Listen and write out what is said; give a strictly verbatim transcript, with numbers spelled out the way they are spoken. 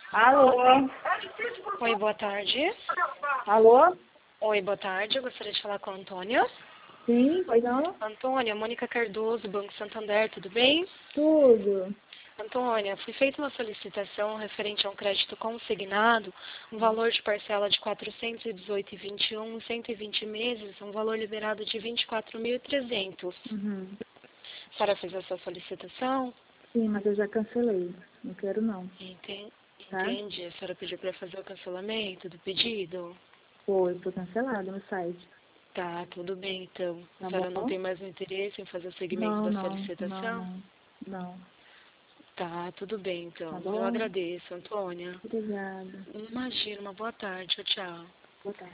Alô? Oi, boa tarde. Alô? Oi, boa tarde. Eu gostaria de falar com a Antônia. Sim, pois não? Antônia, Mônica Cardoso, Banco Santander, tudo bem? Tudo. Antônia, foi feita uma solicitação referente a um crédito consignado, um valor de parcela de quatrocentos e dezoito vírgula vinte e um, cento e vinte meses, um valor liberado de vinte e quatro mil e trezentos. Uhum. A senhora fez essa solicitação? Sim, mas eu já cancelei. Não quero não, Enten- tá? Entendi. A senhora pediu para fazer o cancelamento do pedido? Foi, foi cancelado no site. Tá, tudo bem então. A Tá senhora não bom? tem mais interesse em fazer o segmento Não, da não, não, solicitação? não. Não. Tá, tudo bem Tá então. Eu bom? agradeço, Antônia. Obrigada. Imagina, uma boa tarde. Tchau, tchau. Boa tarde.